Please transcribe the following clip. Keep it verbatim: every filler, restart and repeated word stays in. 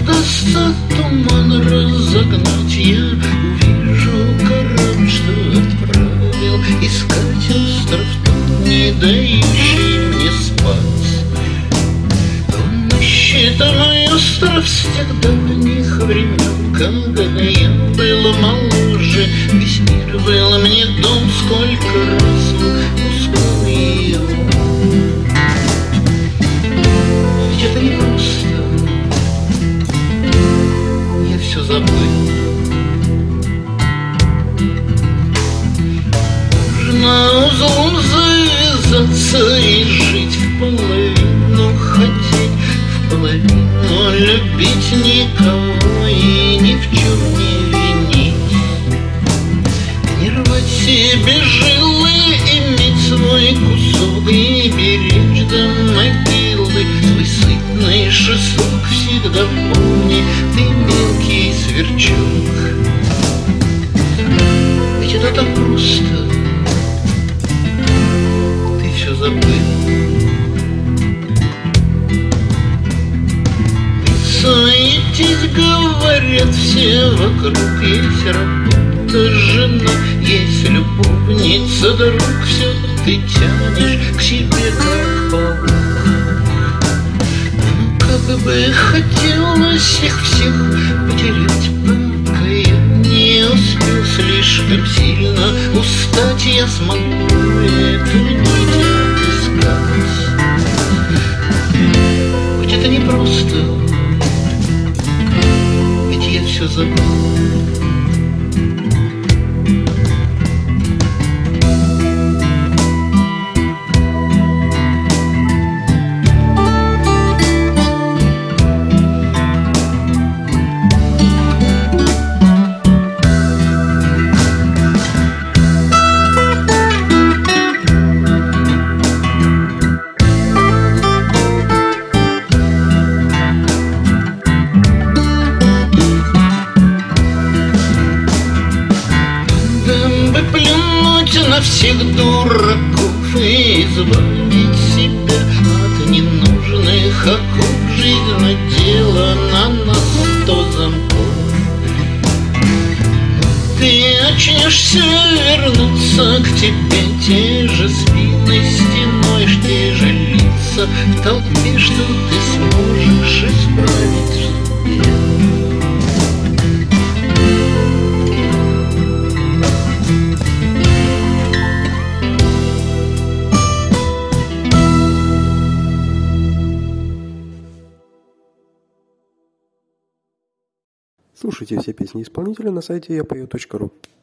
удастся туман разогнать, я увижу корабль, что отправил искать остров тот, не дающий мне спать. Он ищет мой остров с тех давних времен, когда я был моложе. Весь мир был мне дом, сколько раз упускал его. Ведь это не просто, я все забыл. Нужно узлом завязаться и жить в половину, хотеть в половину, любить никого и ни в чем не винить. Не рвать себе жилы, иметь свой кусок и беречь до могилы свой сытный шесток. Всегда помни, ты мелкий сверчок. Ведь это так просто, ты все забыл. Суетись, говорят все вокруг, есть работа, жена, есть любовница, друг, все ты тянешь к себе, как паук. Ну, как бы хотелось их всех потерять, пока я не успел слишком сильно устать, я смогу эту нить отыскать. Хоть это не просто, ведь я все забыл. Плюнуть на всех дураков и избавить себя от ненужных оков. Жизнь наделана на сто замков. Ты очнешься, вернуться к тебе те же спины стеной, те же лица в толпе, что ты сможешь исправить в себе. Слушайте все песни исполнителя на сайте я пою точка ру.